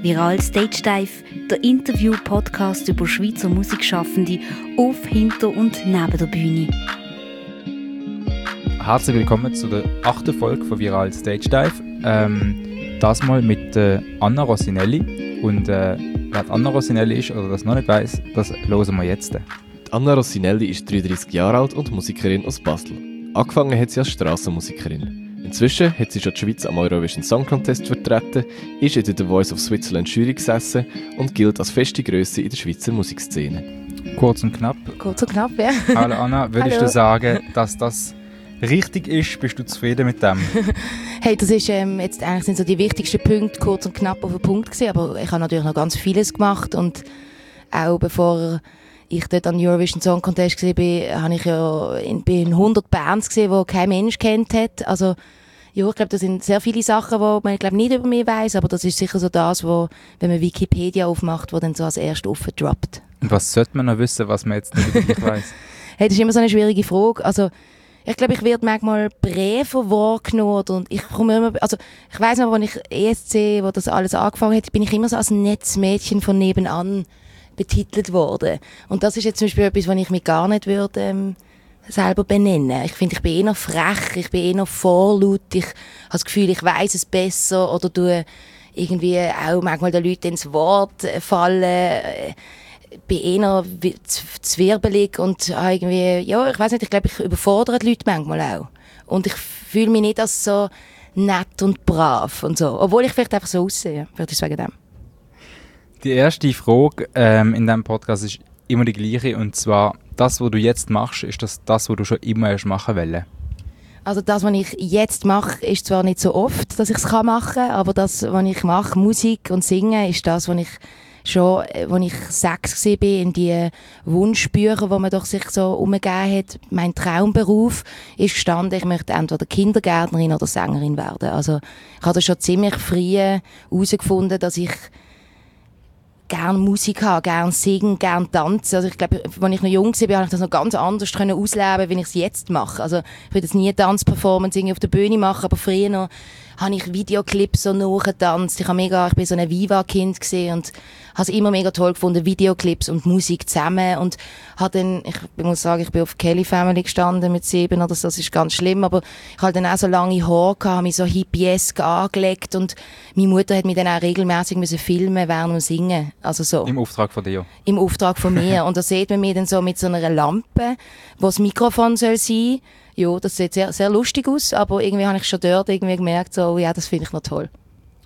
Viral Stage Dive, der Interview-Podcast über Schweizer Musikschaffende auf, hinter und neben der Bühne. Herzlich willkommen zu der 8. Folge von Viral Stage Dive. Das mal mit Anna Rossinelli. Und wer Anna Rossinelli ist oder das noch nicht weiss, das hören wir jetzt. Anna Rossinelli ist 33 Jahre alt und Musikerin aus Basel. Angefangen hat sie als Strassenmusikerin. Inzwischen hat sie schon die Schweiz am Eurovision Song Contest vertreten, ist in der The Voice of Switzerland Jury gesessen und gilt als feste Grösse in der Schweizer Musikszene. Kurz und knapp. Kurz und knapp, ja. Hallo Anna, würdest du sagen, dass das richtig ist? Bist du zufrieden mit dem? Hey, das ist jetzt eigentlich sind so die wichtigsten Punkte kurz und knapp auf den Punkt gewesen, aber ich habe natürlich noch ganz vieles gemacht und auch bevor ich dort an Eurovision Song Contest gesehen bin, habe ich ja in 100 Bands gesehen, die kein Mensch kennt hat. Also ja, ich glaube, das sind sehr viele Sachen, die man nicht über mich weiss, aber das ist sicher so das, wo, wenn man Wikipedia aufmacht, wo dann so als erstes aufdroppt. Und was sollte man noch wissen, was man jetzt nicht über dich weiss? Hey, das ist immer so eine schwierige Frage. Also ich glaube, ich werde manchmal Briefe wahrgenommen und ich komme immer, also ich weiss noch, als ich ESC, wo das alles angefangen hat, bin ich immer so als Netzmädchen von nebenan betitelt worden. Und das ist jetzt zum Beispiel etwas, was ich mich gar nicht würde selber benennen. Ich finde, ich bin eher frech, ich bin eher vorlaut, ich habe das Gefühl, ich weiss es besser oder tue irgendwie auch manchmal den Leuten ins Wort fallen. Bin eher zwirbelig und irgendwie, ja, ich weiss nicht, ich glaube, ich überfordere die Leute manchmal auch. Und ich fühle mich nicht als so nett und brav und so. Obwohl ich vielleicht einfach so aussehe, würde ich wegen dem. Die erste Frage in diesem Podcast ist immer die gleiche, und zwar, das, was du jetzt machst, ist das, was du schon immer hast machen wolltens? Also das, was ich jetzt mache, ist zwar nicht so oft, dass ich es machen kann, aber das, was ich mache, Musik und Singen, ist das, was ich schon, als ich 6 war, in die Wunschbücher, die man doch sich so umgegeben hat, mein Traumberuf, ist gestanden, ich möchte entweder Kindergärtnerin oder Sängerin werden. Also ich habe das schon ziemlich früh herausgefunden, dass ich gerne Musik habe, gerne singen, gerne tanzen. Also ich glaube, als ich noch jung war, habe ich das noch ganz anders ausleben, wie ich es jetzt mache. Also ich würde jetzt nie eine Tanzperformance auf der Bühne machen, aber früher noch habe ich Videoclips so nachgetanzt. Ich bin so ein Viva-Kind gewesen und habe es immer mega toll gefunden, Videoclips und Musik zusammen. Und habe dann, ich muss sagen, ich bin auf Kelly Family gestanden mit 7 oder so, das ist ganz schlimm, aber ich hatte dann auch so lange Haare gehabt, habe mich so hippiesk angelegt und meine Mutter hat mich dann auch regelmässig filmen während dem Singen. Also so. Im Auftrag von dir? Im Auftrag von mir. Und da sieht man mich dann so mit so einer Lampe, wo das Mikrofon soll sein. Ja, das sieht sehr, sehr lustig aus, aber irgendwie habe ich schon dort irgendwie gemerkt, so, ja, das finde ich noch toll.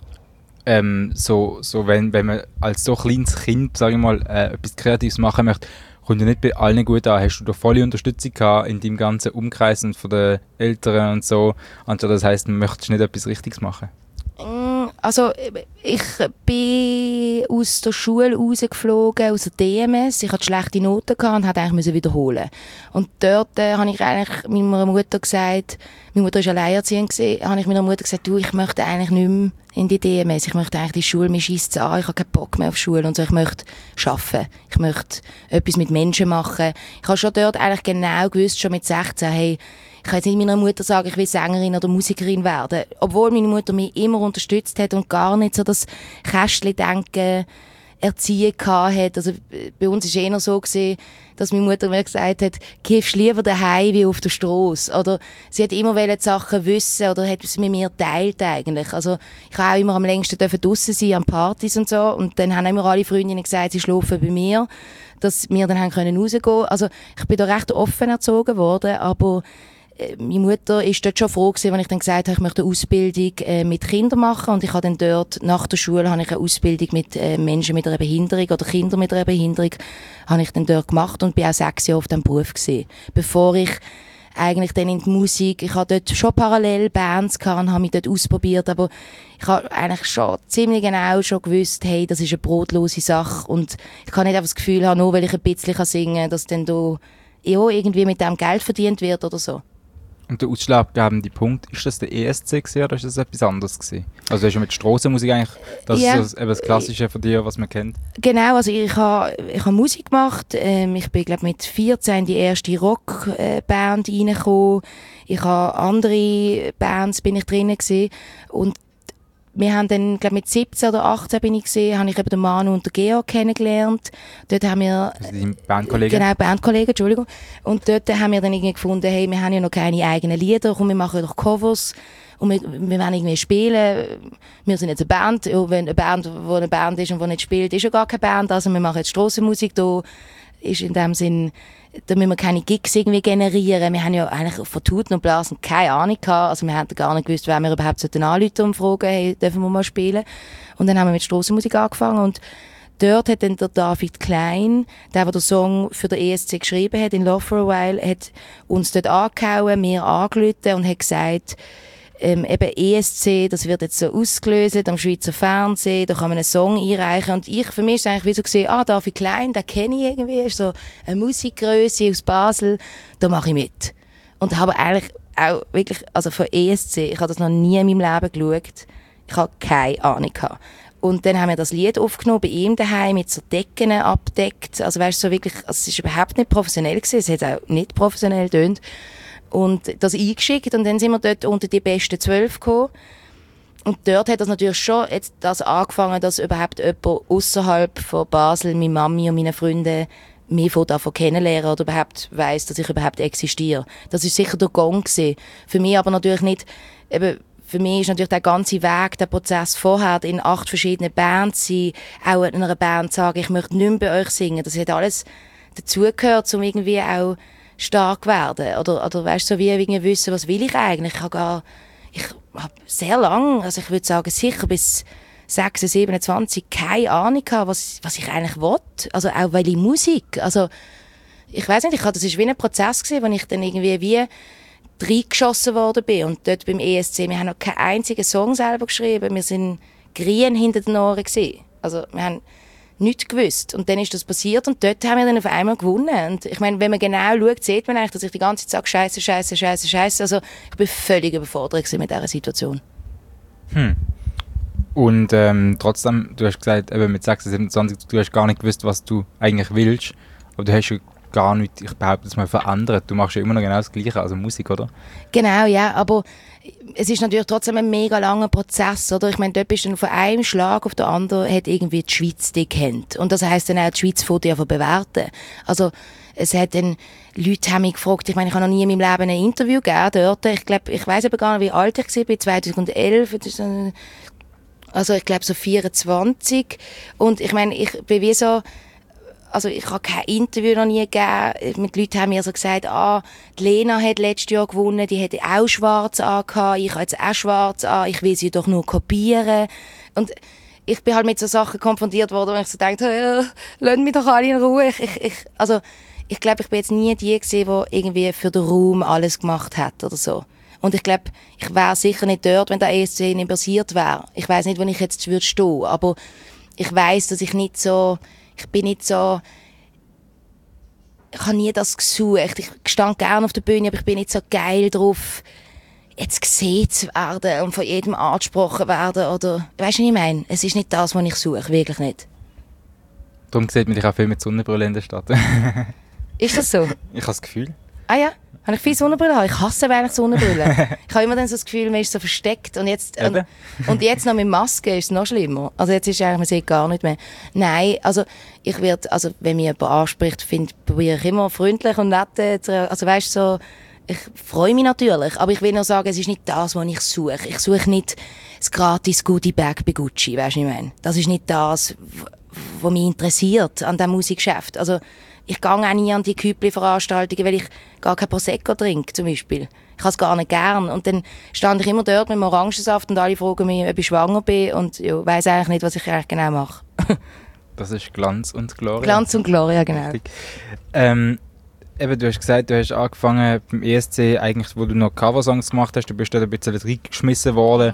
Wenn man als so kleines Kind, sage ich mal, etwas Kreatives machen möchte, kommt ja nicht bei allen gut an. Hast du da volle Unterstützung gehabt in deinem ganzen Umkreis und von den Eltern und so? Anstatt das heisst, man möchte nicht etwas Richtiges machen? Also ich bin aus der Schule rausgeflogen, aus der DMS. Ich hatte schlechte Noten gehabt und musste eigentlich wiederholen. Und dort habe ich eigentlich meiner Mutter gesagt, meine Mutter war alleinerziehend, habe ich meiner Mutter gesagt, du, ich möchte eigentlich nicht mehr in die DMS. Ich möchte eigentlich die Schule, mir scheisst es an, ich habe keinen Bock mehr auf Schule und so. Ich möchte arbeiten. Ich möchte etwas mit Menschen machen. Ich habe schon dort eigentlich genau gewusst, schon mit 16, hey, ich kann jetzt nicht meiner Mutter sagen, ich will Sängerin oder Musikerin werden. Obwohl meine Mutter mich immer unterstützt hat und gar nicht so das Kästchen-Denken erziehen hat. Also bei uns war es eher so gewesen, dass meine Mutter mir gesagt hat, gehst lieber daheim wie auf der Strasse. Oder sie hat immer die Sachen wissen oder hat es mit mir geteilt eigentlich. Also ich habe auch immer am längsten draussen sein, an Partys und so. Und dann haben immer alle Freundinnen gesagt, sie schlafen bei mir, dass wir dann rausgehen können. Also ich bin da recht offen erzogen worden, aber meine Mutter ist dort schon froh gewesen, wenn ich dann gesagt habe, ich möchte eine Ausbildung mit Kindern machen, und ich habe dann dort, nach der Schule, habe ich eine Ausbildung mit Menschen mit einer Behinderung oder Kindern mit einer Behinderung, habe ich dann dort gemacht und bin auch 6 Jahre auf diesem Beruf gewesen. Bevor ich eigentlich dann in die Musik, ich habe dort schon parallel Bands gehabt und habe mich dort ausprobiert, aber ich habe eigentlich schon ziemlich genau schon gewusst, hey, das ist eine brotlose Sache und ich kann nicht einfach das Gefühl haben, nur weil ich ein bisschen singen kann, dass dann da ja, irgendwie mit dem Geld verdient wird oder so. Und der ausschlaggebende Punkt, ist das der ESC gewesen, oder ist das etwas anderes gewesen? Also du hast ja mit Strassenmusik eigentlich, das ist so das Klassische von dir, was man kennt. Genau, also ich habe Musik gemacht. Ich bin, glaube mit 14 in die erste Rockband reingekommen. Ich habe andere Bands bin ich drin gewesen. Und wir haben dann, glaube mit 17 oder 18 bin ich gesehen, habe ich eben den Manu und den Georg kennengelernt. Dort haben wir... Also die Bandkollegen? Genau, Bandkollegen, Entschuldigung. Und dort haben wir dann irgendwie gefunden, hey, wir haben ja noch keine eigenen Lieder, komm, wir machen doch Covers. Und wir wollen irgendwie spielen. Wir sind jetzt eine Band. Ja, wenn eine Band, wo eine Band ist und die nicht spielt, ist ja gar keine Band. Also wir machen jetzt Strassenmusik. Da ist in dem Sinn, da müssen wir keine Gigs irgendwie generieren. Wir haben ja eigentlich von Tuten und Blasen keine Ahnung gehabt. Also wir haben gar nicht gewusst, wer wir überhaupt anrufen und fragen, hey, dürfen wir mal spielen? Und dann haben wir mit Strassenmusik angefangen und dort hat dann der David Klein, der den Song für den ESC geschrieben hat, in Love for a While, hat uns dort angehauen, mir angerufen und hat gesagt, eben ESC, das wird jetzt so ausgelöst am Schweizer Fernsehen, da kann man einen Song einreichen und für mich ist es eigentlich wie so gesehen, David Klein, den kenne ich irgendwie, ist so eine Musikgrösse aus Basel, da mache ich mit. Und habe eigentlich auch wirklich, also für ESC, ich habe das noch nie in meinem Leben geschaut, ich habe keine Ahnung gehabt. Und dann haben wir das Lied aufgenommen, bei ihm daheim mit so Decken abdeckt, also weißt du, so wirklich, also es ist überhaupt nicht professionell gewesen, es hat auch nicht professionell getönt. Und das eingeschickt und dann sind wir dort unter die besten 12 gekommen. Und dort hat das natürlich schon jetzt das angefangen, dass überhaupt jemand ausserhalb von Basel, meine Mami und meine Freunde, mich davon kennenlernen oder überhaupt weiss, dass ich überhaupt existiere. Das ist sicher der Gong gewesen. Für mich aber natürlich nicht, eben, für mich ist natürlich der ganze Weg, der Prozess vorher, in 8 verschiedenen Bands sein, auch in einer Band sagen, ich möchte nicht mehr bei euch singen. Das hat alles dazugehört, um irgendwie auch stark werden. Oder weißt du, so wie irgendwie wissen, was will ich eigentlich? Ich habe sehr lang, also ich würde sagen, sicher bis 26, 27 keine Ahnung gehabt, was ich eigentlich will. Also auch welche Musik. Also, ich weiss nicht, das ist wie ein Prozess gewesen, wo ich dann irgendwie wie reingeschossen worden bin. Und dort beim ESC, wir haben noch keinen einzigen Song selber geschrieben. Wir sind grien hinter den Ohren gewesen. Also, wir haben nichts gewusst. Und dann ist das passiert und dort haben wir dann auf einmal gewonnen. Und ich meine, wenn man genau schaut, sieht man eigentlich, dass ich die ganze Zeit sage, Scheiße. Also ich bin völlig überfordert mit dieser Situation. Und trotzdem, du hast gesagt, eben mit 26, 27, du hast gar nicht gewusst, was du eigentlich willst. Aber du hast ja gar nicht, ich behaupte es mal, verändert. Du machst ja immer noch genau das Gleiche, also Musik, oder? Genau, ja, aber es ist natürlich trotzdem ein mega langer Prozess, oder? Ich meine, dort bist du von einem Schlag auf den anderen, hat irgendwie die Schweiz dich kennt. Und das heisst dann auch, die Schweiz von dir bewerten. Also, es hat dann, Leute haben mich gefragt, ich meine, ich habe noch nie in meinem Leben ein Interview gegeben dort. Ich glaube, ich weiss aber gar nicht, wie alt ich war, 2011, also ich glaube so 24. Und ich meine, ich bin wie so, also ich habe kein Interview noch nie gegeben. Mit Leuten haben mir so gesagt, die Lena hat letztes Jahr gewonnen, die hätte auch schwarz angehabt, ich habe jetzt auch schwarz an, ich will sie doch nur kopieren. Und ich bin halt mit so Sachen konfrontiert worden, wo ich so dachte, lasst mich doch alle in Ruhe. Ich glaube, ich bin jetzt nie die gewesen, die irgendwie für den Raum alles gemacht hat oder so. Und ich glaube, ich wäre sicher nicht dort, wenn der ESC nicht passiert wäre. Ich weiss nicht, wo ich jetzt würde stehen, aber ich weiss, dass ich nicht so, ich bin nicht so, ich habe nie das gesucht. Ich stand gerne auf der Bühne, aber ich bin nicht so geil drauf, jetzt gesehen zu werden und von jedem angesprochen werden oder, weißt du, was ich meine? Es ist nicht das, was ich suche, wirklich nicht. Darum sieht man dich auch viel mit Sonnenbrille in der Stadt. Ist das so? Ich habe das Gefühl. Ah ja? Habe ich viel Sonnenbrille? Ich hasse eigentlich Sonnenbrille. Ich habe immer dann so das Gefühl, man ist so versteckt. Und jetzt noch mit Maske ist es noch schlimmer. Also jetzt ist eigentlich, man sieht gar nicht mehr. Nein, also ich werde, also wenn mich jemand anspricht, probiere ich immer freundlich und nett. Also weißt du, so, ich freue mich natürlich. Aber ich will nur sagen, es ist nicht das, was ich suche. Ich suche nicht das gratis Goodie-Bag bei Gucci, weißt du, was ich meine? Das ist nicht das, was mich interessiert an diesem Musikgeschäft. Also ich gehe auch nie an die Küppli-Veranstaltungen, weil ich gar kein Prosecco trinke, zum Beispiel. Ich habe es gar nicht gern. Und dann stand ich immer dort mit dem Orangensaft und alle fragen mich, ob ich schwanger bin und ja, weiss eigentlich nicht, was ich eigentlich genau mache. Das ist Glanz und Gloria. Glanz und Gloria, genau. Eben, du hast gesagt, du hast angefangen beim ESC, eigentlich, wo du noch Coversongs gemacht hast, du bist dort ein bisschen reingeschmissen worden.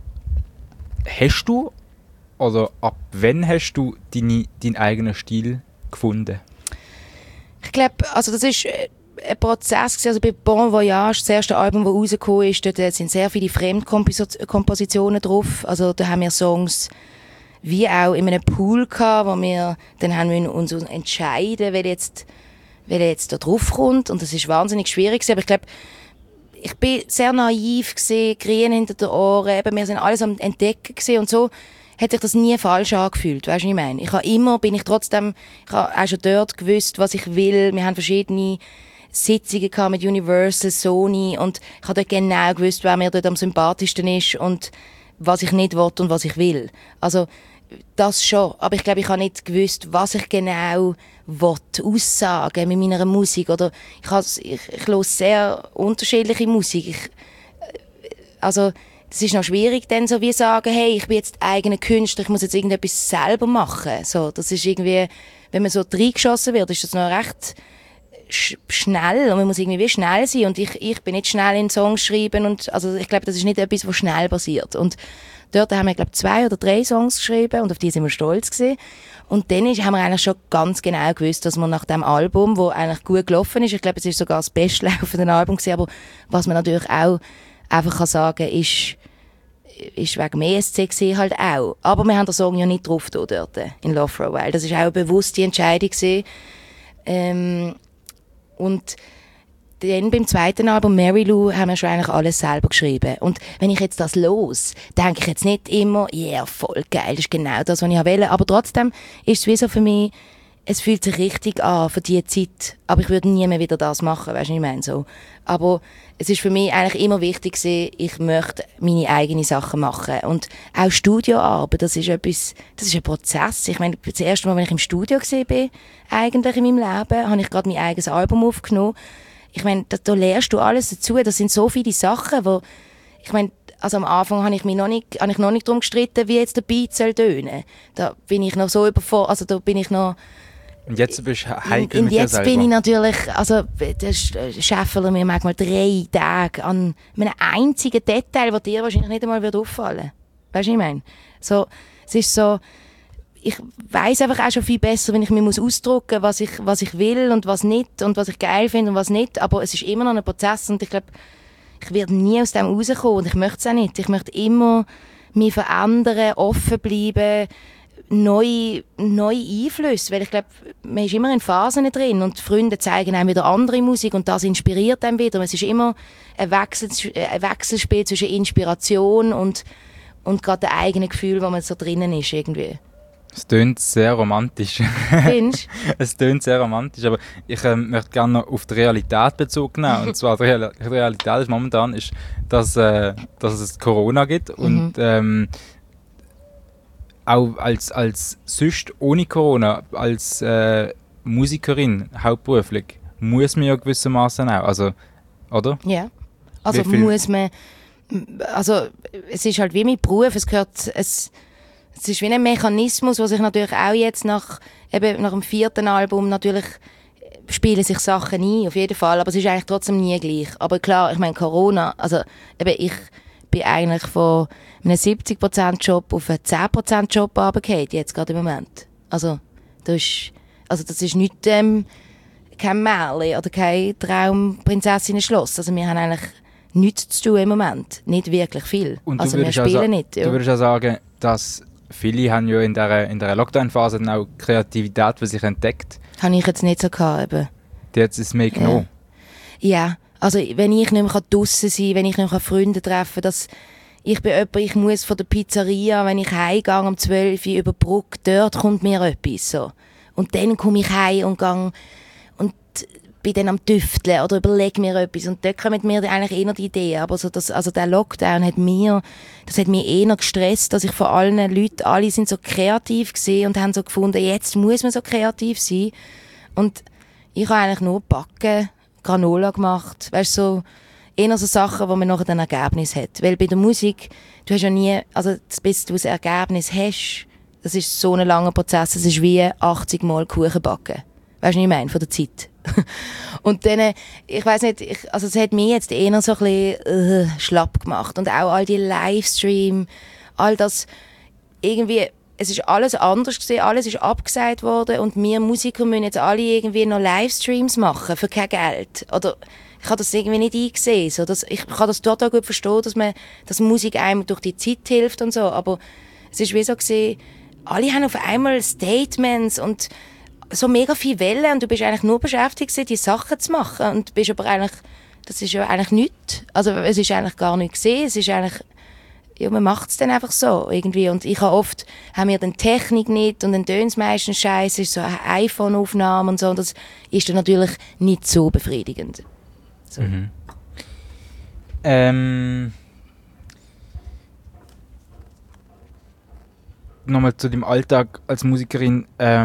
Hast du, oder ab wann hast du deinen eigenen Stil gefunden? Ich glaube, also das ist ein Prozess. Also bei Bon Voyage, das erste Album, das rausgekommen ist, dort sind sehr viele Fremdkompositionen drauf. Also da haben wir Songs wie auch in einem Pool gehabt, wo wir dann haben wir uns entscheiden, wer jetzt da drauf kommt. Und das ist wahnsinnig schwierig. Aber ich glaube, ich bin sehr naiv gewesen, Grün hinter den Ohren, eben, wir sind alles am Entdecken gewesen und so hat sich das nie falsch angefühlt, weißt du, was ich meine? Ich habe auch schon dort gewusst, was ich will. Wir haben verschiedene Sitzungen gehabt mit Universal, Sony und ich habe dort genau gewusst, wer mir dort am sympathischsten ist und was ich nicht will und was ich will. Also, das schon. Aber ich glaube, ich habe nicht gewusst, was ich genau aussagen mit meiner Musik. Oder ich höre sehr unterschiedliche Musik. Also, das ist noch schwierig, dann so wie sagen, hey, ich bin jetzt eigener Künstler, ich muss jetzt irgendetwas selber machen. So, das ist irgendwie, wenn man so reingeschossen wird, ist das noch recht schnell und man muss irgendwie schnell sein und ich bin nicht schnell in Songs schreiben und also ich glaube, das ist nicht etwas, was schnell passiert. Und dort haben wir, glaube ich, 2 oder 3 Songs geschrieben und auf die sind wir stolz gewesen. Und dann haben wir eigentlich schon ganz genau gewusst, dass wir nach dem Album, das eigentlich gut gelaufen ist, ich glaube, es ist sogar das bestlaufende Album gewesen, aber was man natürlich auch einfach kann sagen, ist wegen dem ESC gewesen, halt auch. Aber wir haben den Song ja nicht drauf dort in Love for a While. Das ist auch eine bewusste Entscheidung gewesen. Und dann beim zweiten Album Mary Lou haben wir schon eigentlich alles selber geschrieben. Und wenn ich jetzt das denke ich jetzt nicht immer, yeah, voll geil, das ist genau das, was ich wollte. Aber trotzdem ist es wie so für mich, es fühlt sich richtig an für diese Zeit. Aber ich würde nie mehr wieder das machen, weißt du, was ich meine? So. Aber es ist für mich eigentlich immer wichtig gewesen, ich möchte meine eigenen Sachen machen. Und auch Studioarbeit, das ist ein Prozess. Ich meine, das erste Mal, wenn ich im Studio war, eigentlich in meinem Leben, habe ich gerade mein eigenes Album aufgenommen. Ich meine, da lernst du alles dazu. Das sind so viele Sachen, wo, ich meine, also am Anfang habe ich noch nicht darum gestritten, wie jetzt der Beat soll tönen. Da bin ich noch so überfordert, also da bin ich noch. Und jetzt bist du heikel mit dir jetzt selber. bin ich natürlich, also der Scheffler mir manchmal 3 Tage an einem einzigen Detail, das dir wahrscheinlich nicht einmal auffallen würde. Weißt du, was ich meine? So, es ist so, ich weiss einfach auch schon viel besser, wenn ich mir ausdrücken muss, was ich will und was nicht und was ich geil finde und was nicht. Aber es ist immer noch ein Prozess und ich glaube, ich werde nie aus dem rauskommen und ich möchte es auch nicht. Ich möchte immer mich verändern, offen bleiben, neue Einflüsse, weil ich glaube, man ist immer in Phasen drin und die Freunde zeigen einem wieder andere Musik und das inspiriert einem wieder. Es ist immer ein Wechselspiel zwischen Inspiration und gerade dem eigenen Gefühl, wo man so drinnen ist irgendwie. Es tönt sehr romantisch. Findest du? Es tönt sehr romantisch, aber ich möchte gerne noch auf die Realität Bezug nehmen. Und zwar die Realität ist momentan, dass es Corona gibt und auch als sonst ohne Corona, als Musikerin hauptberuflich, muss man ja gewissermaßen auch, also, oder? Ja, also muss man, also es ist halt wie mein Beruf, es ist wie ein Mechanismus, was sich natürlich auch jetzt nach dem 4. Album natürlich spielen sich Sachen ein, auf jeden Fall, aber es ist eigentlich trotzdem nie gleich. Aber klar, ich meine Corona, also ich bin eigentlich von einem 70%-Job auf einen 10%-Job runtergefallen, jetzt gerade im Moment. Also das ist nicht kein Märchen oder kein Traumprinzessinnen-Schloss. Also wir haben eigentlich nichts zu tun im Moment, nicht wirklich viel. Und also wir spielen nicht. Ja. Du würdest auch sagen, dass viele haben ja in dieser Lockdown-Phase dann auch Kreativität für sich entdeckt. Habe ich jetzt nicht so gehabt, eben. Die hat es mir genommen. Ja, also wenn ich nicht mehr draussen sein kann, wenn ich nicht mehr Freunde treffen kann, ich bin jemand, ich muss von der Pizzeria, wenn ich heimgehe um 12 Uhr über die Brücke, dort kommt mir etwas. So. Und dann komme ich heim und gehe und bin dann am Tüfteln oder überlege mir etwas. Und dort kommen mir eigentlich eher die Ideen. Aber so der Lockdown hat mir eher gestresst, dass ich von allen Leuten, alle sind so kreativ gesehen und haben so gefunden, jetzt muss man so kreativ sein. Und ich habe eigentlich nur backen, Granola gemacht, weißt du, so eher so Sachen, wo man nachher ein Ergebnis hat. Weil bei der Musik, du hast ja nie, also bis du ein Ergebnis hast, das ist so ein langer Prozess, es ist wie 80 Mal Kuchen backen. Weißt du, was ich meine, von der Zeit. Und dann, ich weiss nicht, also es hat mich jetzt eher so ein bisschen schlapp gemacht. Und auch all die Livestream, all das, irgendwie, es ist alles anders gewesen, alles ist abgesagt worden und wir Musiker müssen jetzt alle irgendwie noch Livestreams machen für kein Geld. Oder ich habe das irgendwie nicht eingesehen. So, ich kann das total gut verstehen, dass Musik einem durch die Zeit hilft und so, aber es ist wie so gewesen, alle haben auf einmal Statements und so mega viele Wellen und du bist eigentlich nur beschäftigt, die Sachen zu machen und bist aber eigentlich das ist ja eigentlich nichts. Also es ist eigentlich gar nicht gesehen, es ist eigentlich, ja, man macht es dann einfach so irgendwie. Und ich habe oft, haben wir dann Technik nicht und dann tönt es meistens scheiße, ist so eine iPhone-Aufnahme und so, und das ist dann natürlich nicht so befriedigend. So. Nochmal zu dem Alltag als Musikerin.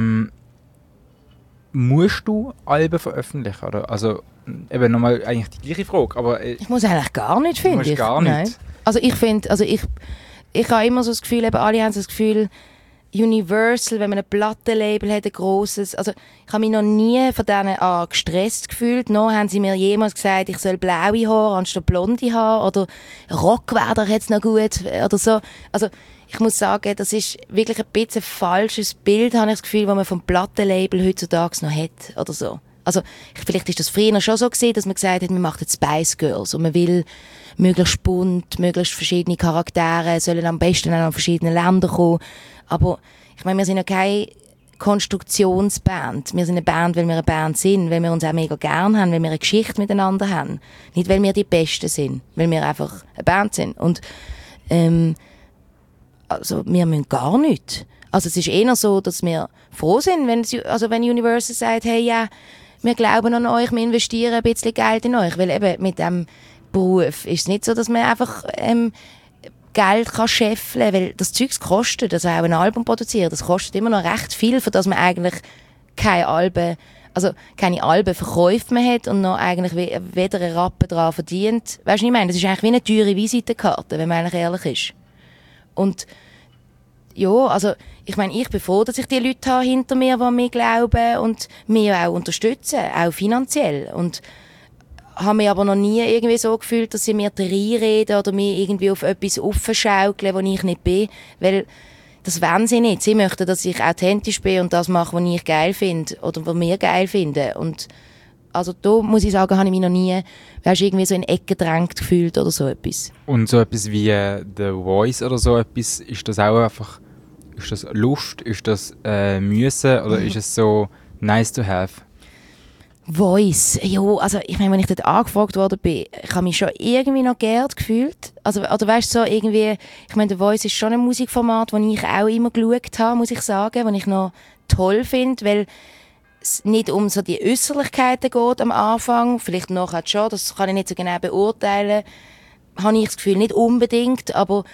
Musst du Alben veröffentlichen? Oder? Also, eben nochmal eigentlich die gleiche Frage. Aber, ich muss eigentlich gar nicht, finde ich. Gar nicht? Nein. Also ich finde, ich habe immer so das Gefühl, eben alle haben so das Gefühl, Universal, wenn man ein Plattenlabel hat, ein grosses, also ich habe mich noch nie von denen gestresst gefühlt. Noch haben sie mir jemals gesagt, ich soll blaue Haare anstatt blonde Haare oder Rock wäre doch jetzt noch gut oder so. Also ich muss sagen, das ist wirklich ein bisschen ein falsches Bild, habe ich das Gefühl, das man vom Plattenlabel heutzutage noch hat oder so. Also vielleicht ist das früher schon so gewesen, dass man gesagt hat, man macht jetzt Spice Girls und man will möglichst bunt, möglichst verschiedene Charaktere, sollen am besten auch aus verschiedenen Ländern kommen. Aber ich meine, wir sind ja keine Konstruktionsband. Wir sind eine Band, weil wir eine Band sind, weil wir uns auch mega gern haben, weil wir eine Geschichte miteinander haben. Nicht, weil wir die Besten sind, weil wir einfach eine Band sind. Und also wir müssen gar nichts. Also es ist eher so, dass wir froh sind, wenn Universal sagt, hey, ja, wir glauben an euch, wir investieren ein bisschen Geld in euch. Weil eben mit dem Beruf ist es nicht so, dass man einfach Geld kann scheffeln, weil das Zeugs kostet, also auch ein Album produzieren, das kostet immer noch recht viel, für das man eigentlich keine Alben verkauft man hat und noch eigentlich weder einen Rappen daran verdient. Weißt du, was ich meine? Das ist eigentlich wie eine teure Visitenkarte, wenn man eigentlich ehrlich ist. Und ja, also ich meine, ich bin froh, dass ich die Leute habe hinter mir, die mir glauben und mich auch unterstützen, auch finanziell. Und habe mich aber noch nie irgendwie so gefühlt, dass sie mir reinreden oder mich irgendwie auf etwas aufschaukeln, wo ich nicht bin. Weil das wollen sie nicht. Sie möchten, dass ich authentisch bin und das mache, was ich geil finde oder was wir geil finden. Und also da muss ich sagen, habe ich mich noch nie irgendwie so in Ecken gedrängt gefühlt oder so etwas. Und so etwas wie The Voice oder so etwas, ist das auch einfach, ist das Lust, ist das Müssen oder ist es so nice to have? Voice, ja, also ich meine, wenn ich dort angefragt worden bin, ich habe mich schon irgendwie noch geehrt gefühlt. Also, oder weißt du, so irgendwie, ich meine, The Voice ist schon ein Musikformat, das ich auch immer geschaut habe, muss ich sagen, das ich noch toll finde, weil es nicht um so die Äußerlichkeiten geht am Anfang, vielleicht nachher schon, das kann ich nicht so genau beurteilen, habe ich das Gefühl, nicht unbedingt, aber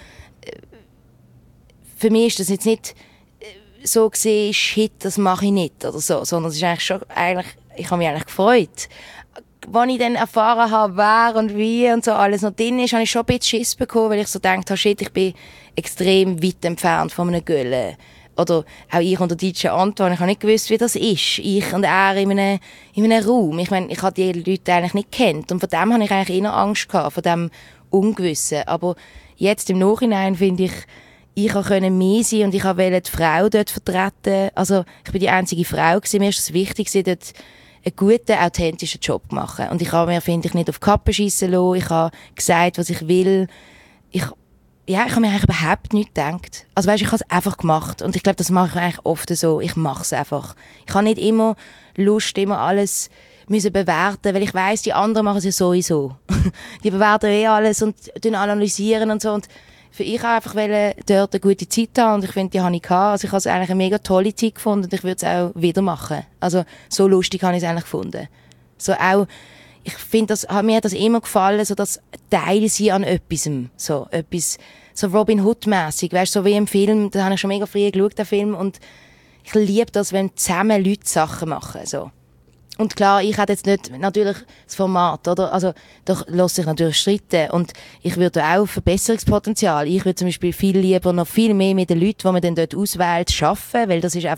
für mich ist das jetzt nicht so gesehen, shit, das mache ich nicht oder so, sondern es ist eigentlich schon, ich habe mich eigentlich gefreut. Als ich dann erfahren habe, wer und wie und so alles noch drin ist, habe ich schon ein bisschen Schiss bekommen, weil ich so gedacht habe, shit, ich bin extrem weit entfernt von einem Gölle. Oder auch ich und der DJ Antoine, ich habe nicht gewusst, wie das ist. Ich und er in einem Raum. Ich meine, ich habe die Leute eigentlich nicht gekannt. Und von dem habe ich eigentlich eher Angst gehabt, von dem Ungewissen. Aber jetzt im Nachhinein finde ich konnte mehr sein und ich wollte die Frau dort vertreten. Also ich bin die einzige Frau gewesen. Mir ist es wichtig, dort einen guten, authentischen Job zu machen. Und ich habe mir, finde ich, nicht auf die Kappe schiessen lassen. Ich habe gesagt, was ich will. Ich habe mir eigentlich überhaupt nichts gedacht. Also weißt, ich habe es einfach gemacht. Und ich glaube, das mache ich eigentlich oft so. Ich mache es einfach. Ich habe nicht immer Lust, immer alles müssen bewerten, weil ich weiss, die anderen machen es ja sowieso. Die bewerten alles und analysieren und so. Und für ich einfach dort eine gute Zeit haben und ich finde, die habe ich gehabt. Also ich habe es eigentlich eine mega tolle Zeit gefunden und ich würde es auch wieder machen. Also so lustig habe ich es eigentlich gefunden. So auch, ich finde, mir hat das immer gefallen, so das Teil sein an etwas. So etwas, so Robin Hood-mässig, weißt du, so wie im Film, da habe ich schon mega früh geschaut, den Film, und ich liebe das, wenn zusammen Leute Sachen machen, so. Und klar, ich hätte jetzt nicht natürlich das Format, oder? Also, da lässt sich natürlich streiten. Und ich würde auch Verbesserungspotenzial. Ich würde zum Beispiel viel lieber noch viel mehr mit den Leuten, die man dann dort auswählt, arbeiten, weil das ist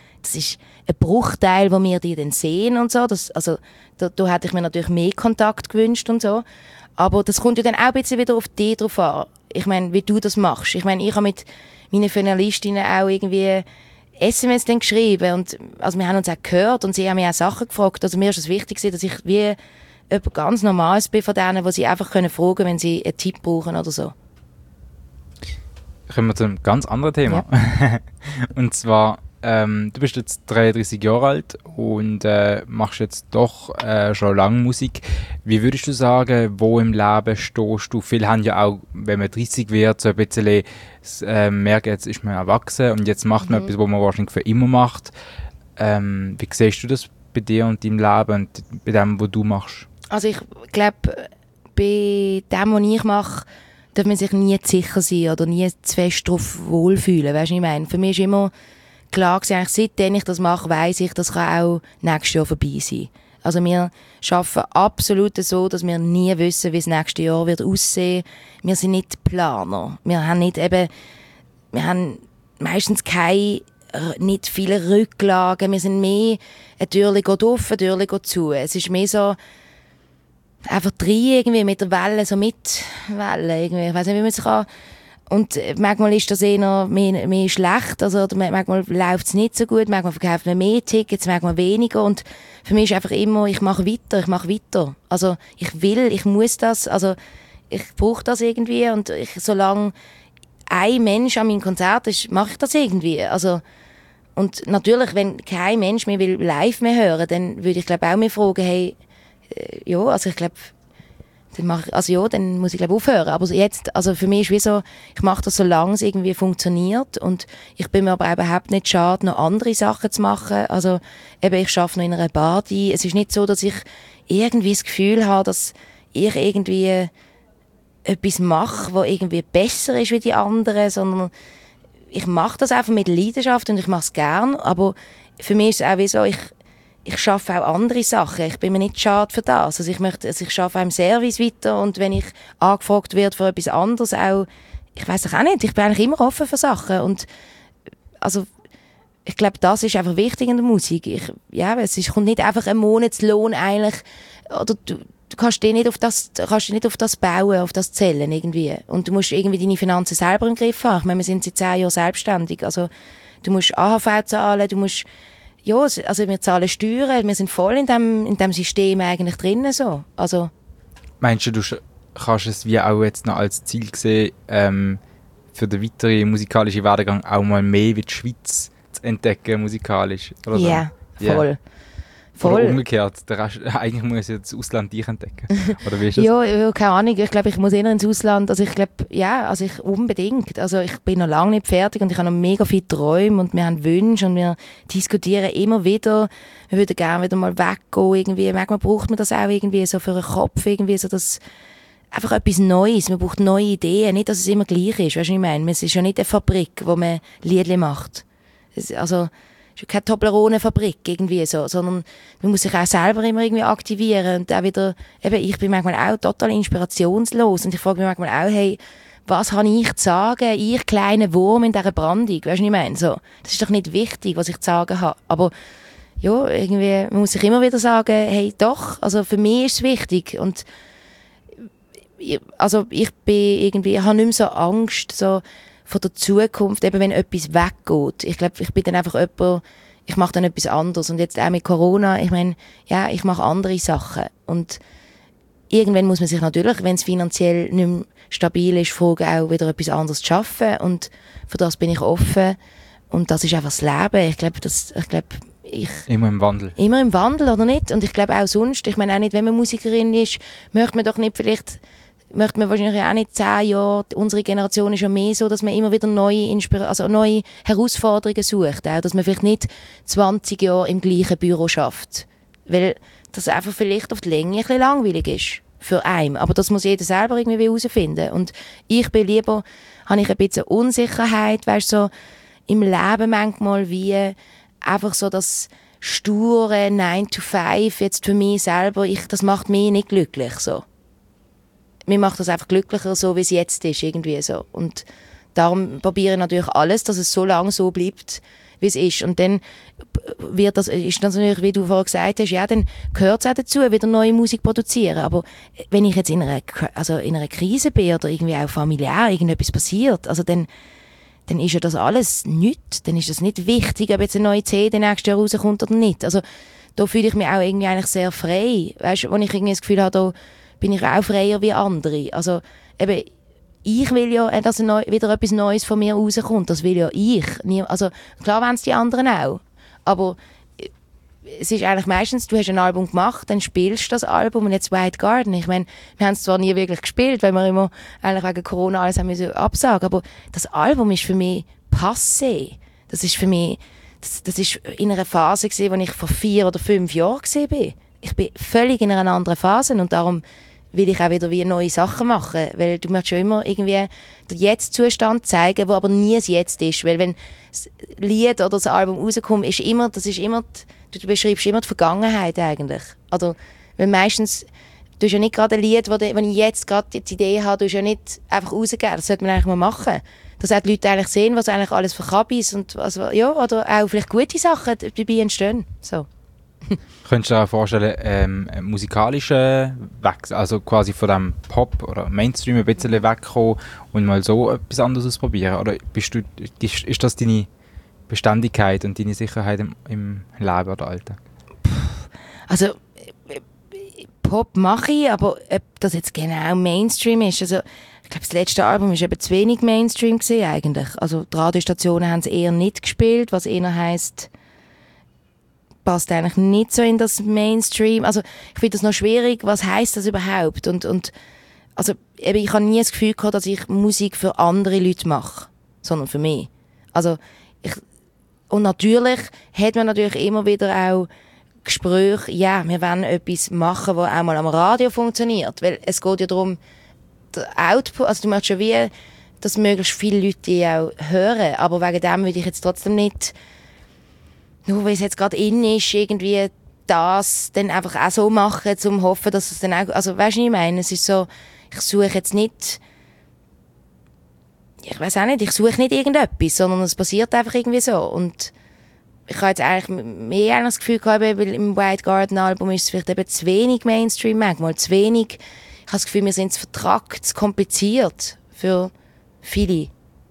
ein Bruchteil, wo wir die dann sehen und so. Da hätte ich mir natürlich mehr Kontakt gewünscht und so. Aber das kommt ja dann auch ein bisschen wieder auf dich drauf an. Ich meine, wie du das machst. Ich meine, ich habe mit meinen Finalistinnen auch irgendwie SMS dann geschrieben und also wir haben uns auch gehört und sie haben mich auch Sachen gefragt. Also mir ist es wichtig, dass ich wie jemand ganz Normales bin von denen, die sie einfach fragen können, wenn sie einen Tipp brauchen oder so. Kommen wir zu einem ganz anderen Thema. Ja. Und zwar du bist jetzt 33 Jahre alt und machst jetzt doch schon lange Musik. Wie würdest du sagen, wo im Leben stehst du? Viele haben ja auch, wenn man 30 wird, so ein bisschen merken, jetzt ist man erwachsen und jetzt macht man etwas, was man wahrscheinlich für immer macht. Wie siehst du das bei dir und deinem Leben und bei dem, was du machst? Also ich glaube, bei dem, was ich mache, darf man sich nie zu sicher sein oder nie zu fest darauf wohlfühlen. Weißt du, was ich meine? Für mich ist immer klar gewesen, eigentlich seitdem ich das mache, weiss ich, das kann auch nächstes Jahr vorbei sein. Also wir arbeiten absolut so, dass wir nie wissen, wie das nächste Jahr wird aussehen. Wir sind nicht Planer. Wir haben meistens nicht viele Rücklagen. Wir sind mehr, eine Tür geht auf, eine Tür geht zu. Es ist mehr so, einfach drin irgendwie mit der Welle, so mit Welle irgendwie. Ich weiss nicht, wie man es kann. Und manchmal ist das eher mehr schlecht, also manchmal läuft es nicht so gut, manchmal verkauft man mehr Tickets, manchmal weniger und für mich ist einfach immer, ich mache weiter. Also ich muss das, also ich brauche das irgendwie und solange ein Mensch an meinem Konzert ist, mache ich das irgendwie. Also, und natürlich, wenn kein Mensch mehr will live mehr hören, dann würde ich glaube auch mir fragen, hey, ja, also ich glaube, dann muss ich glaube aufhören. Aber jetzt, also für mich ist wie so, ich mache das, solange es irgendwie funktioniert und ich bin mir aber überhaupt nicht schade, noch andere Sachen zu machen. Also eben, ich arbeite noch in einer Party. Es ist nicht so, dass ich irgendwie das Gefühl habe, dass ich irgendwie etwas mache, was irgendwie besser ist wie die anderen, sondern ich mache das einfach mit Leidenschaft und ich mache es gern. Aber für mich ist es auch wie so, ich schaffe auch andere Sachen. Ich bin mir nicht schade für das. Also ich arbeite auch im Service weiter und wenn ich angefragt werde für etwas anderes auch, ich weiss auch nicht, ich bin eigentlich immer offen für Sachen und also ich glaube, das ist einfach wichtig in der Musik. Kommt nicht einfach ein Monatslohn eigentlich, oder du kannst dich nicht auf das bauen, auf das zählen irgendwie. Und du musst irgendwie deine Finanzen selber im Griff haben. Ich meine, wir sind seit 10 Jahren selbstständig. Also du musst AHV zahlen, also wir zahlen Steuern, wir sind voll in dem System eigentlich drin so. Also meinst du kannst es wie auch jetzt noch als Ziel sehen, für den weiteren musikalischen Werdegang auch mal mehr wie die Schweiz zu entdecken musikalisch? Oder so? Ja, voll. Yeah. Oder umgekehrt, eigentlich muss jetzt das Ausland dich entdecken. Oder wie ist das? Ja, keine Ahnung. Ich glaube, ich muss eher ins Ausland. Also ich glaube, unbedingt. Also ich bin noch lange nicht fertig und ich habe noch mega viele Träume und wir haben Wünsche und wir diskutieren immer wieder. Wir würden gerne wieder mal weggehen irgendwie. Manchmal braucht man das auch irgendwie so für den Kopf irgendwie so das einfach etwas Neues. Man braucht neue Ideen. Nicht, dass es immer gleich ist. Weißt du, was ich meine? Es ist ja nicht eine Fabrik, wo man Liedli macht. Es ist keine Toblerone-Fabrik irgendwie so, sondern man muss sich auch selber immer irgendwie aktivieren und auch wieder, eben, ich bin manchmal auch total inspirationslos und ich frage mich manchmal auch, hey, was habe ich zu sagen, ich kleiner Wurm in dieser Brandung, weißt du, was ich meine? So, das ist doch nicht wichtig, was ich zu sagen habe, aber ja, irgendwie, man muss sich immer wieder sagen, hey, doch, also für mich ist es wichtig und also ich habe nicht mehr so Angst, so von der Zukunft, eben wenn etwas weggeht. Ich glaube, ich bin dann einfach jemand, ich mache dann etwas anderes. Und jetzt auch mit Corona, ich meine, ja, ich mache andere Sachen. Und irgendwann muss man sich natürlich, wenn es finanziell nicht mehr stabil ist, fragen, auch wieder etwas anderes zu schaffen. Und für das bin ich offen. Und das ist einfach das Leben. Ich glaube, immer im Wandel. Immer im Wandel, oder nicht? Und ich glaube auch sonst, ich meine auch nicht, wenn man Musikerin ist, möchte man wahrscheinlich auch nicht 10 Jahre, unsere Generation ist ja mehr so, dass man immer wieder neue Herausforderungen sucht, auch, dass man vielleicht nicht 20 Jahre im gleichen Büro schafft, weil das einfach vielleicht auf die Länge ein bisschen langweilig ist für einen, aber das muss jeder selber irgendwie herausfinden und ich bin lieber, habe ich ein bisschen Unsicherheit, weißt du, so im Leben manchmal wie einfach so das sture 9 to 5 jetzt für mich selber, das macht mich nicht glücklich so. Mir macht das einfach glücklicher, so wie es jetzt ist, irgendwie so. Und darum probiere ich natürlich alles, dass es so lange so bleibt, wie es ist. Und dann ist das natürlich, wie du vorhin gesagt hast, ja, dann gehört es auch dazu, wieder neue Musik produzieren. Aber wenn ich jetzt in einer Krise bin oder irgendwie auch familiär irgendetwas passiert, also dann ist ja das alles nichts. Dann ist das nicht wichtig, ob jetzt eine neue CD nächstes Jahr rauskommt oder nicht. Also da fühle ich mich auch irgendwie eigentlich sehr frei. Weißt du, wo ich irgendwie das Gefühl habe, da bin ich auch freier wie andere. Also eben, ich will ja, dass wieder etwas Neues von mir rauskommt. Das will ja ich. Also klar wollen es die anderen auch. Aber es ist eigentlich meistens, du hast ein Album gemacht, dann spielst du das Album und jetzt White Garden. Ich meine, wir haben es zwar nie wirklich gespielt, weil wir immer eigentlich wegen Corona alles haben müssen absagen, aber das Album ist für mich passé. Das ist für mich, das ist in einer Phase gewesen, wo ich vor 4 oder 5 Jahren war. Ich bin völlig in einer anderen Phase und darum will ich auch wieder wie neue Sachen machen, weil du möchtest schon immer irgendwie den Jetzt-Zustand zeigen, wo aber nie das Jetzt ist, weil wenn das Lied oder das Album rauskommt, du beschreibst immer die Vergangenheit eigentlich. Oder, weil meistens, du hast ja nicht gerade ein Lied, wenn ich jetzt gerade die Idee habe, du hast ja nicht einfach rausgeben, das sollte man eigentlich mal machen. Dass auch die Leute eigentlich sehen, was eigentlich alles für Kabis und ja, oder auch vielleicht gute Sachen dabei entstehen. So. Könntest du dir auch vorstellen, musikalischen Wechsel, also quasi von dem Pop oder Mainstream ein bisschen wegkommen und mal so etwas anderes ausprobieren? Oder ist das deine Beständigkeit und deine Sicherheit im Leben oder Alltag? Also Pop mache ich, aber ob das jetzt genau Mainstream ist, also ich glaube, das letzte Album war eben zu wenig Mainstream gewesen, eigentlich. Also die Radiostationen haben es eher nicht gespielt, was eher heisst, passt eigentlich nicht so in das Mainstream. Also ich finde das noch schwierig, was heisst das überhaupt? Und also eben, ich habe nie das Gefühl gehabt, dass ich Musik für andere Leute mache, sondern für mich. Also und natürlich hat man natürlich immer wieder auch Gespräche, ja, wir wollen etwas machen, das auch mal am Radio funktioniert, weil es geht ja darum, der Output, also du möchtest ja wie, dass möglichst viele Leute die auch hören, aber wegen dem würde ich jetzt trotzdem nicht, nur weil es jetzt gerade in ist, irgendwie das dann einfach auch so machen, um hoffen, dass es dann auch, also weißt du, was ich meine? Es ist so, ich suche jetzt nicht, ich weiß auch nicht, ich suche nicht irgendetwas, sondern es passiert einfach irgendwie so. Und ich habe jetzt eigentlich mehr das Gefühl gehabt, weil im White Garden Album ist es vielleicht eben zu wenig Mainstream, manchmal zu wenig. Ich habe das Gefühl, wir sind zu vertrackt, zu kompliziert für viele.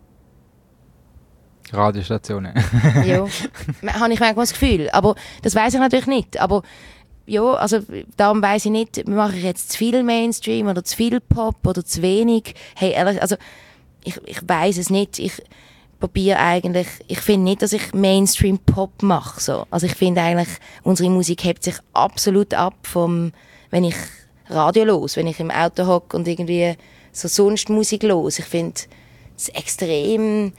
Radiostationen. Ja, habe ich manchmal das Gefühl. Aber das weiss ich natürlich nicht. Aber ja, also darum weiss ich nicht, mache ich jetzt zu viel Mainstream oder zu viel Pop oder zu wenig. Hey, ehrlich, also ich weiss es nicht. Ich probiere eigentlich, ich finde nicht, dass ich Mainstream-Pop mache. So. Also ich finde eigentlich, unsere Musik hebt sich absolut ab vom, wenn ich Radio los, wenn ich im Auto hocke und irgendwie so sonst Musik los. Ich finde es extrem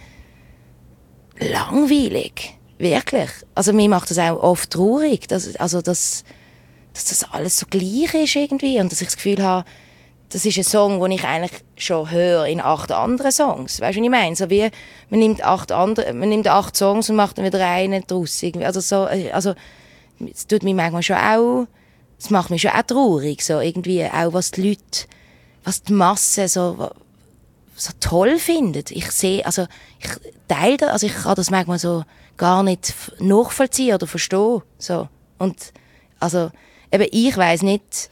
langweilig. Wirklich. Also mir macht das auch oft traurig, dass das alles so gleich ist irgendwie und dass ich das Gefühl habe, das ist ein Song, den ich eigentlich schon höre in 8 anderen Songs. Weißt du, was ich meine? So wie, man nimmt 8 Songs und macht dann wieder einen draus. Irgendwie. Also, es tut mich manchmal schon auch, es macht mich schon auch traurig, so irgendwie auch, was die Leute, was die Masse so toll findet. Ich teile das, also ich kann das manchmal so gar nicht nachvollziehen oder verstehen, so. Und, also, eben, ich weiss nicht,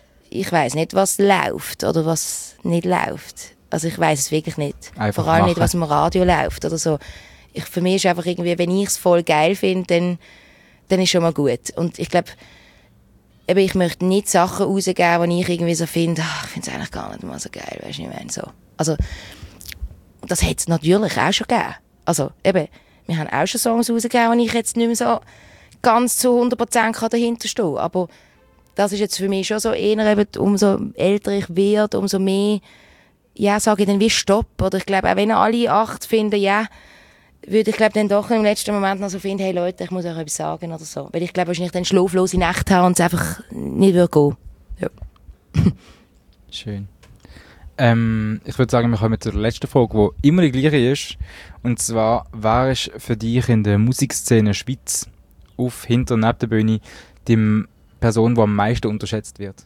was läuft oder was nicht läuft. Also ich weiss es wirklich nicht. Einfach vor allem machen. nicht, was im Radio läuft oder so. Für mich ist einfach irgendwie, wenn ich es voll geil finde, dann ist schon mal gut. Und ich glaube, ich möchte nicht Sachen rausgeben, die ich irgendwie so finde, ich finde es eigentlich gar nicht mal so geil, weißt du, ich meine, so. Also, das hätte es natürlich auch schon gegeben. Also, eben, wir haben auch schon Songs rausgegeben, die ich jetzt nicht mehr so ganz zu 100% dahinter stehen kann. Aber das ist jetzt für mich schon so eher eben, umso älter ich werde, umso mehr, ja, sage ich dann wie Stopp. Oder ich glaube, auch wenn alle 8 finden, ja, würde ich glaube dann doch im letzten Moment noch so finden, hey Leute, ich muss euch etwas sagen oder so. Weil ich glaube, wahrscheinlich dann schlaflose Nächte haben und es einfach nicht würde gehen. Ja. Schön. Ich würde sagen, wir kommen zur letzten Frage, die immer die gleiche ist. Und zwar, wer ist für dich in der Musikszene Schweiz auf, hinter und neben der Bühne die Person, die am meisten unterschätzt wird?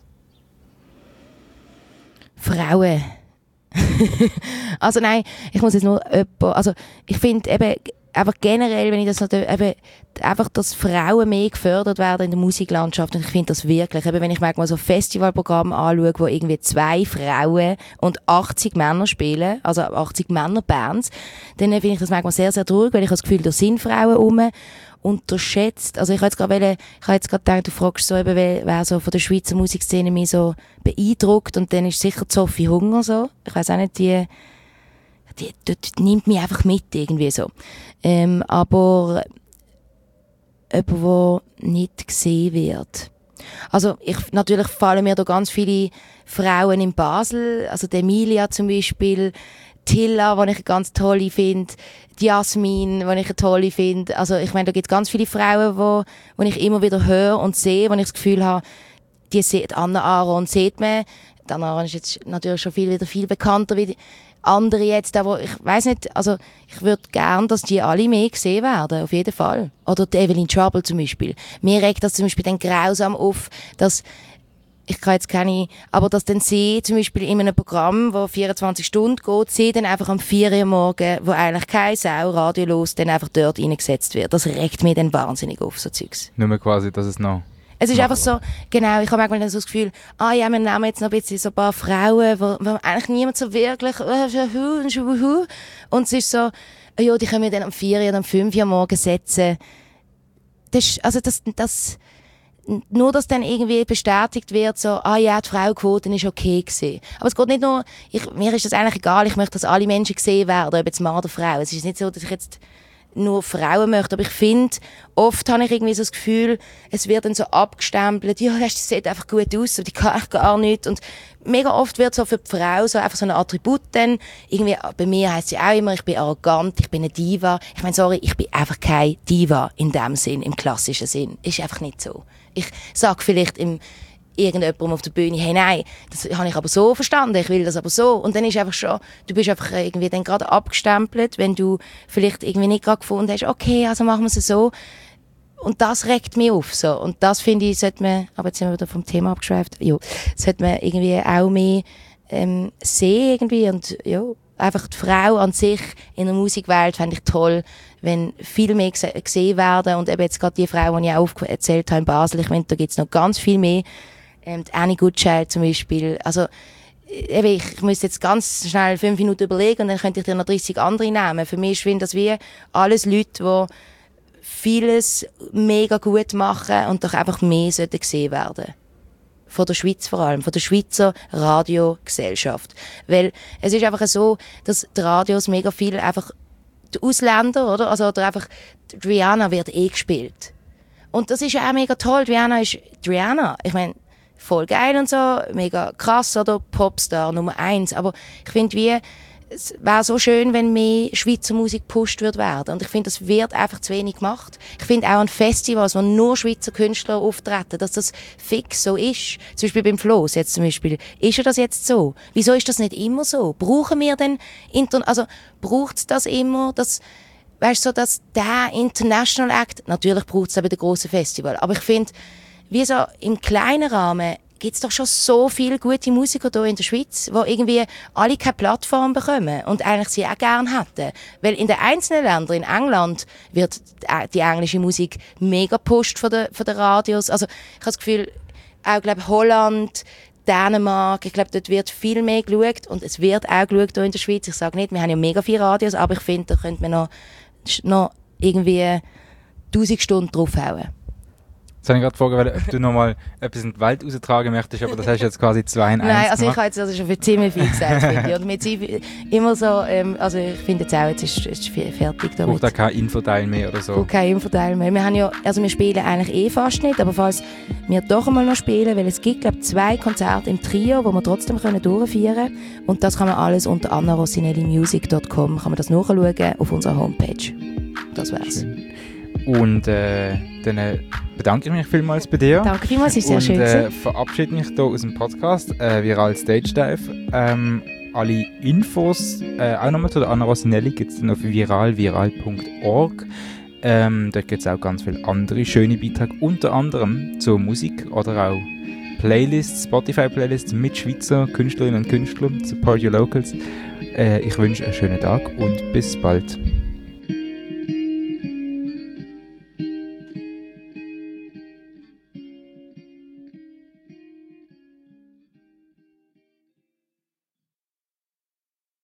Frauen. Also nein, ich muss jetzt nur also ich finde eben, einfach generell, wenn ich das natürlich, eben, einfach, dass Frauen mehr gefördert werden in der Musiklandschaft, und ich finde das wirklich, eben, wenn ich manchmal so Festivalprogramme anschaue, wo irgendwie 2 Frauen und 80 Männer spielen, also 80 Männerbands, dann finde ich das manchmal sehr, sehr traurig, weil ich habe das Gefühl, da sind Frauen rum, unterschätzt. Also ich habe jetzt gerade gedacht, du fragst so eben, wer so von der Schweizer Musikszene mich so beeindruckt, und dann ist sicher Sophie Hunger so. Ich weiss auch nicht, die nimmt mich einfach mit, irgendwie so. Aber jemand, der nicht gesehen wird. Also natürlich fallen mir da ganz viele Frauen in Basel, also die Emilia zum Beispiel, Tilla, die ich ganz toll finde, die Jasmin, die ich toll finde. Also ich meine, da gibt es ganz viele Frauen, die ich immer wieder höre und sehe, wo ich das Gefühl habe, die sieht Anna Aaron, sieht man. Anna Aaron ist jetzt natürlich schon wieder viel bekannter wie die andere jetzt, aber ich weiss nicht, also ich würde gern, dass die alle mehr gesehen werden, auf jeden Fall. Oder die Evelyn Trouble zum Beispiel. Mir regt das zum Beispiel dann grausam auf, dass ich kann jetzt keine, aber dass dann sie zum Beispiel in einem Programm, das 24 Stunden geht, sie dann einfach am 4 Uhr morgen, wo eigentlich keine Sau radiolos dann einfach dort reingesetzt wird. Das regt mich dann wahnsinnig auf, so Zeugs. Nur quasi, dass es noch... Es ist einfach so, genau, ich habe manchmal dann so das Gefühl, wir nehmen jetzt noch ein bisschen so ein paar Frauen, wo eigentlich niemand so wirklich, und es ist so, ja, die können wir dann am 4 oder am 5 Uhr morgen setzen. Nur, dass dann irgendwie bestätigt wird, so, die Frauenquote ist okay gewesen. Aber es geht nicht nur, mir ist das eigentlich egal, ich möchte, dass alle Menschen gesehen werden, ob jetzt Mann oder Frau. Es ist nicht so, dass ich jetzt nur Frauen möchte, aber ich finde, oft habe ich irgendwie so das Gefühl, es wird dann so abgestempelt, ja, das sieht einfach gut aus, aber die kann echt gar nichts. Und mega oft wird so für die Frau so einfach so ein Attribut dann, irgendwie, bei mir heisst sie auch immer, ich bin arrogant, ich bin eine Diva. Ich meine, sorry, ich bin einfach keine Diva in dem Sinn, im klassischen Sinn. Ist einfach nicht so. Ich sage vielleicht irgendjemandem auf der Bühne, hey, nein, das habe ich aber so verstanden, ich will das aber so. Und dann ist einfach schon, du bist einfach irgendwie dann gerade abgestempelt, wenn du vielleicht irgendwie nicht gerade gefunden hast, okay, also machen wir es so. Und das regt mich auf, so. Und das finde ich, sollte man, aber jetzt sind wir wieder vom Thema abgeschweift, ja, sollte man irgendwie auch mehr sehen irgendwie. Und ja, einfach die Frau an sich in der Musikwelt fände ich toll, wenn viel mehr gesehen werden. Und eben jetzt gerade die Frau, die ich auch erzählt habe in Basel, ich meine, da gibt es noch ganz viel mehr. Die Annie Goodchild zum Beispiel. Also, eben, ich müsste jetzt ganz schnell 5 Minuten überlegen und dann könnte ich dir noch 30 andere nehmen. Für mich ist das wie alles Leute, die vieles mega gut machen und doch einfach mehr sollten gesehen werden. Von der Schweiz vor allem, von der Schweizer Radiogesellschaft. Weil es ist einfach so, dass die Radios mega viel einfach die Ausländer, oder einfach die Rihanna wird gespielt. Und das ist ja auch mega toll. Rihanna ist Rihanna. Ich meine, voll geil und so, mega krass, oder Popstar Nummer 1. Aber ich finde, es wäre so schön, wenn mehr Schweizer Musik gepusht werden. Und ich finde, das wird einfach zu wenig gemacht. Ich finde auch an Festivals, wo nur Schweizer Künstler auftreten, dass das fix so ist. Zum Beispiel beim Floss jetzt zum Beispiel. Ist ja das jetzt so? Wieso ist das nicht immer so? Brauchen wir denn, braucht es das immer, dass, weißt du, so, dass der International Act, natürlich braucht es bei den grossen Festival, aber ich finde, wie so im kleinen Rahmen gibt es doch schon so viele gute Musiker hier in der Schweiz, die irgendwie alle keine Plattform bekommen und eigentlich sie auch gerne hätten. Weil in den einzelnen Ländern, in England, wird die englische Musik mega gepusht von den Radios. Also ich habe das Gefühl, auch Holland, Dänemark, ich glaube, dort wird viel mehr geschaut und es wird auch geschaut hier in der Schweiz. Ich sage nicht, wir haben ja mega viele Radios, aber ich finde, da könnte man noch irgendwie 1000 Stunden draufhauen. Jetzt habe ich gerade gefragt, ob du nochmal etwas in die Welt raustragen möchtest, aber das hast du jetzt quasi 2 in 1 Nein, also gemacht. ich habe jetzt also schon ziemlich viel gesagt, finde ich. Und wir sind immer so, also ich finde jetzt auch, jetzt ist fertig damit. Braucht auch kein Infoteil mehr oder so? Kein Infoteil mehr. Wir haben ja, also wir spielen eigentlich fast nicht, aber falls wir doch einmal noch spielen, weil es gibt, glaube ich, 2 Konzerte im Trio, wo wir trotzdem durchführen können. Und das kann man alles unter annarossinellimusic.com, kann man das nachschauen auf unserer Homepage. Das wär's. Schön. Und dann bedanke ich mich vielmals bei dir. Danke vielmals, ist sehr schön. Und verabschiede mich hier aus dem Podcast Viral Stage Dive. Alle Infos auch nochmal zu der Anna Rossinelli gibt es dann auf viral.org. Dort gibt es auch ganz viele andere schöne Beiträge, unter anderem zur Musik oder auch Playlists, Spotify-Playlists mit Schweizer Künstlerinnen und Künstlern. Support your locals. Ich wünsche einen schönen Tag und bis bald.